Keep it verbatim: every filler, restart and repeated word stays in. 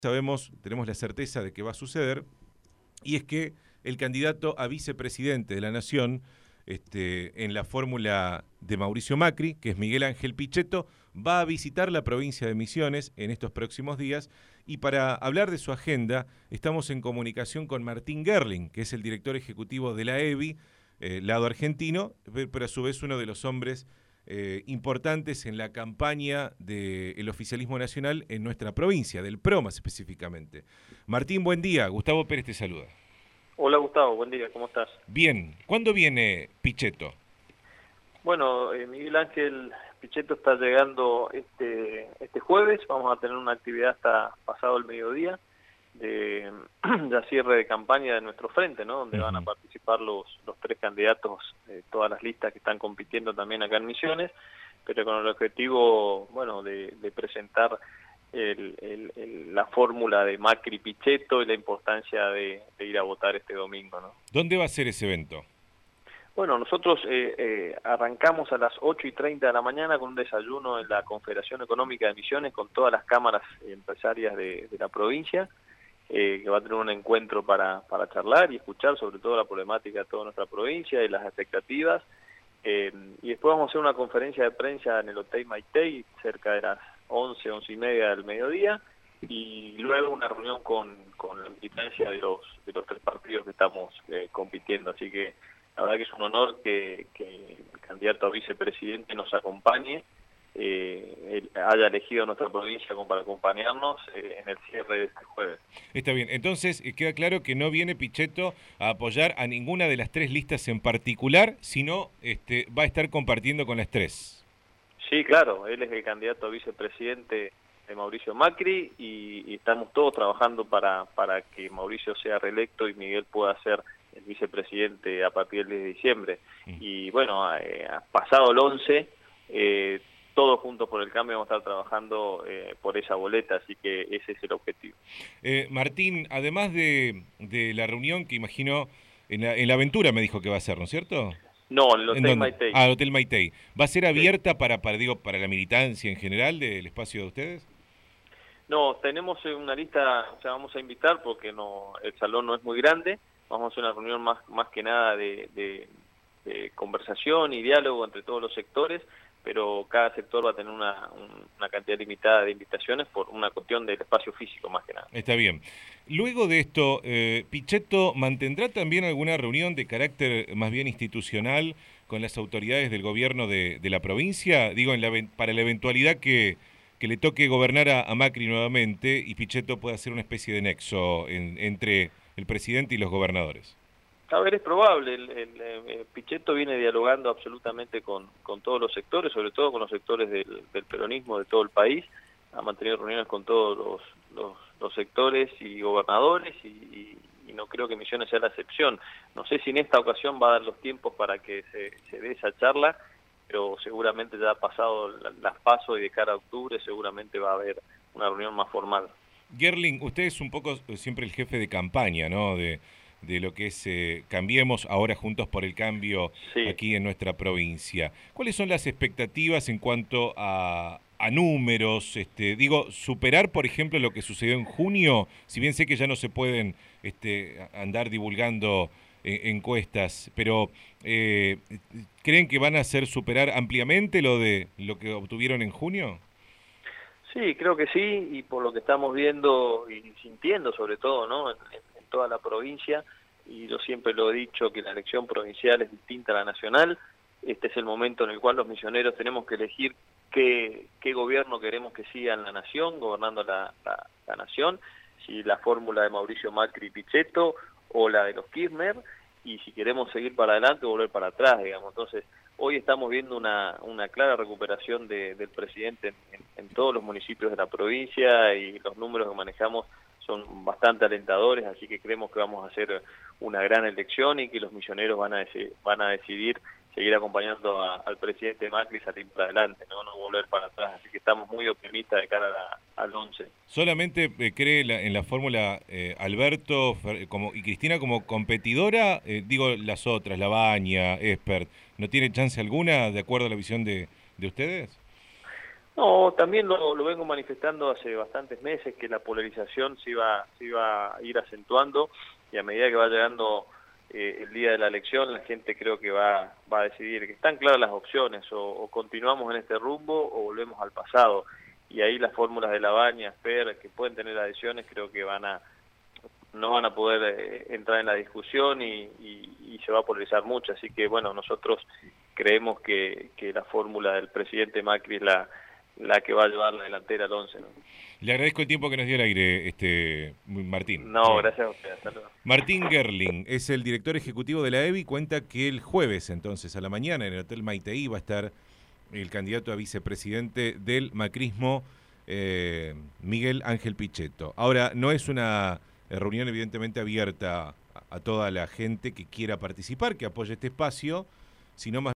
sabemos, tenemos la certeza de que va a suceder, y es que el candidato a vicepresidente de la Nación, este, en la fórmula de Mauricio Macri, que es Miguel Ángel Pichetto, va a visitar la provincia de Misiones en estos próximos días, y para hablar de su agenda estamos en comunicación con Martín Gerling, que es el director ejecutivo de la E B I, eh, lado argentino, pero a su vez uno de los hombres Eh, importantes en la campaña del oficialismo nacional en nuestra provincia, del PROMAS específicamente. Martín, buen día. Gustavo Pérez te saluda. Hola Gustavo, buen día, ¿cómo estás? Bien. ¿Cuándo viene Pichetto? Bueno, eh, Miguel Ángel Pichetto está llegando este, este jueves, vamos a tener una actividad hasta pasado el mediodía de, de cierre de campaña de nuestro frente, ¿no? Donde uh-huh. van a participar los, los tres candidatos, eh, todas las listas que están compitiendo también acá en Misiones, pero con el objetivo, bueno, de, de presentar el, el, el, la fórmula de Macri Pichetto y la importancia de, de ir a votar este domingo, ¿no? ¿Dónde va a ser ese evento? Bueno, nosotros eh, eh, arrancamos a las ocho y treinta de la mañana con un desayuno en la Confederación Económica de Misiones con todas las cámaras empresarias de, de la provincia, eh, que va a tener un encuentro para, para charlar y escuchar sobre todo la problemática de toda nuestra provincia y las expectativas. Eh, y después vamos a hacer una conferencia de prensa en el Hotel Maitei, cerca de las once, once y media del mediodía, y luego una reunión con, con la militancia de los, de los tres partidos que estamos eh, compitiendo. Así que la verdad que es un honor que, que el candidato a vicepresidente nos acompañe, eh, él haya elegido nuestra provincia como para acompañarnos eh, en el cierre de este jueves. Está bien, entonces queda claro que no viene Pichetto a apoyar a ninguna de las tres listas en particular, sino este, va a estar compartiendo con las tres. Sí, claro, él es el candidato a vicepresidente de Mauricio Macri y, y estamos todos trabajando para, para que Mauricio sea reelecto y Miguel pueda ser el vicepresidente a partir del diez de diciembre. Mm. Y bueno, eh, pasado el once, eh, todos juntos por el cambio vamos a estar trabajando eh, por esa boleta, así que ese es el objetivo. Eh, Martín, además de, de la reunión que imagino en la, en la Aventura me dijo que va a ser, ¿no es cierto? No, en el Hotel Maitei. Ah, el Hotel Maitei. ¿Va a ser abierta sí. para, para, digo, para la militancia en general del espacio de ustedes? No, tenemos una lista, o sea, vamos a invitar porque no, el salón no es muy grande. Vamos a hacer una reunión más, más que nada de, de, de conversación y diálogo entre todos los sectores, pero cada sector va a tener una, una cantidad limitada de invitaciones por una cuestión del espacio físico más que nada. Está bien. Luego de esto, eh, ¿Pichetto mantendrá también alguna reunión de carácter más bien institucional con las autoridades del gobierno de, de la provincia? Digo, en la, para la eventualidad que, que le toque gobernar a, a Macri nuevamente y Pichetto pueda hacer una especie de nexo en, entre el presidente y los gobernadores. A ver, es probable. El, el, el Pichetto viene dialogando absolutamente con, con todos los sectores, sobre todo con los sectores del, del peronismo de todo el país. Ha mantenido reuniones con todos los, los, los sectores y gobernadores y, y, y no creo que Misiones sea la excepción. No sé si en esta ocasión va a dar los tiempos para que se, se dé esa charla, pero seguramente ya ha pasado las pasos y de cara a octubre seguramente va a haber una reunión más formal. Gerling, usted es un poco siempre el jefe de campaña, ¿no? De, de lo que es eh, Cambiemos, ahora Juntos por el Cambio, sí. aquí en nuestra provincia. ¿Cuáles son las expectativas en cuanto a, a números? Este, digo, superar, por ejemplo, lo que sucedió en junio, si bien sé que ya no se pueden este, andar divulgando eh, encuestas, pero eh, ¿creen que van a hacer superar ampliamente lo de lo que obtuvieron en junio? Sí, creo que sí, y por lo que estamos viendo y sintiendo sobre todo, ¿no? En, en toda la provincia, y yo siempre lo he dicho que la elección provincial es distinta a la nacional. Este es el momento en el cual los misioneros tenemos que elegir qué, qué gobierno queremos que siga en la nación, gobernando la, la, la nación, si la fórmula de Mauricio Macri Pichetto o la de los Kirchner, y si queremos seguir para adelante o volver para atrás, digamos. Entonces, hoy estamos viendo una, una clara recuperación de, del presidente en, en, en todos los municipios de la provincia y los números que manejamos son bastante alentadores, así que creemos que vamos a hacer una gran elección y que los misioneros van a, decidir, van a decidir seguir acompañando a, al presidente Macri y salir para adelante, ¿no? no volver para atrás, así que estamos muy optimistas de cara a la, al once. ¿Solamente eh, cree la, en la fórmula eh, Alberto Fer, como, y Cristina como competidora? Eh, digo, las otras, La Baña, Espert, ¿no tiene chance alguna de acuerdo a la visión de, de ustedes? No, también lo, lo vengo manifestando hace bastantes meses, que la polarización se iba, se iba a ir acentuando, y a medida que va llegando eh, el día de la elección, la gente creo que va, va a decidir que están claras las opciones, o, o continuamos en este rumbo o volvemos al pasado, y ahí las fórmulas de Labaña, Esper, que pueden tener adhesiones, creo que van a no van a poder eh, entrar en la discusión y, y, y se va a polarizar mucho, así que bueno, nosotros creemos que, que la fórmula del presidente Macri es la la que va a llevar la delantera al once, ¿no? Le agradezco el tiempo que nos dio al aire, este Martín. No, gracias a usted. Hasta luego. Martín Gerling es el director ejecutivo de la E B I, cuenta que el jueves, entonces, a la mañana, en el Hotel Maiteí, va a estar el candidato a vicepresidente del macrismo, eh, Miguel Ángel Pichetto. Ahora, no es una reunión evidentemente abierta a, a toda la gente que quiera participar, que apoye este espacio, sino más